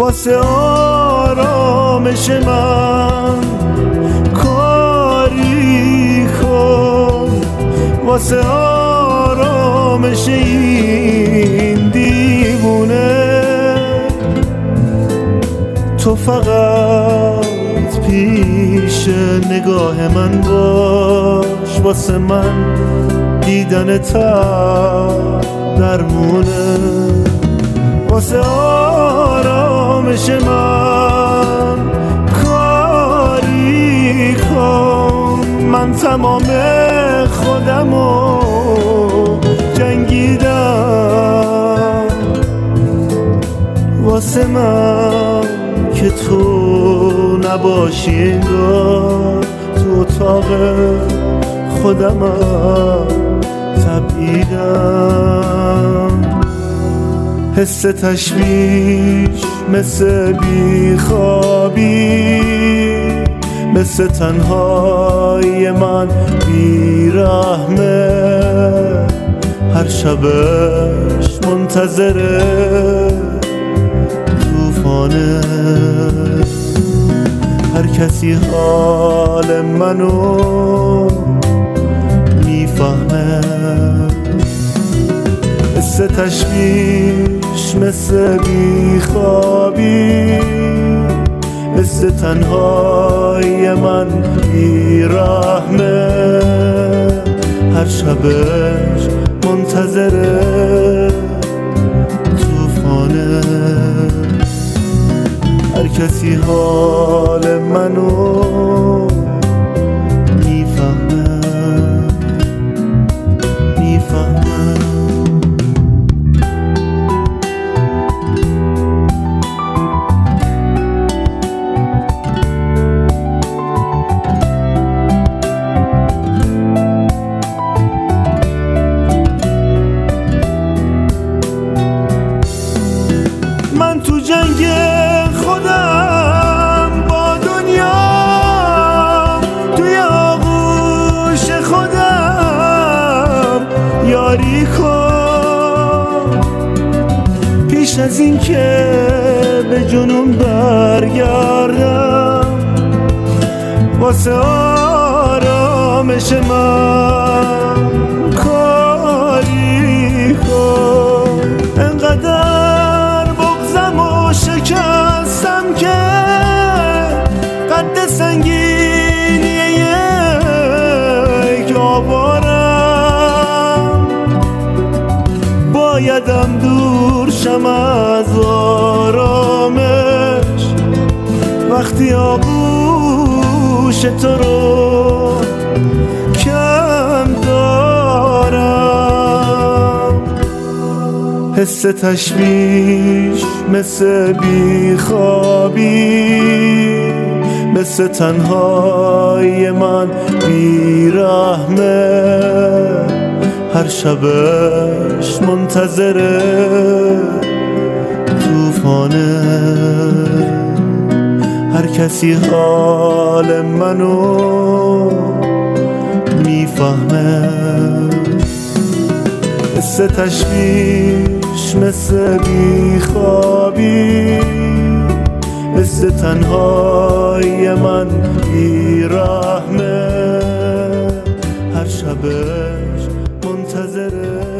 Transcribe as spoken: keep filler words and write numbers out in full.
واسه آرامش من کاری کن، واسه آرامش این دیوونه. تو فقط پیش نگاه من باش، واسه من دیدن تا درمونه. واسه آرامش من کاری کن، من تمام خودمو جنگیدم واسه من که تو نباشی انگار تو اتاق خودمم تبعیدم. حس تشویش مثل بیخوابی، مثل تنهای من بیرحمه، هر شبش منتظره طوفانه. هر کسی حال منو میفهمه. حس تشویش مثل بیخوابی، مثل تنهای من بیرحمه، هر شبش منتظره طوفانه. هر کسی حال منو میفهمه میفهمه. من تو جنگ خودم با دنیا، توی آغوش خودم یاری کن، پیش از این که به جنون برگردم. واسه آرامش من کاری کن، انقدر شکستم که قد سنگینی یک آوارم. بایدم دور شم از آرامش وقتی آغوش تو رو کم دارم. حس تشویش مثل بیخوابی، مثل تنهای من بیرحمه، هر شبش منتظره طوفانه. هر کسی حال منو میفهمه. حس تشویش مثل بیخوابی، مثل تنهای من بیرحمه، هر شبش منتظره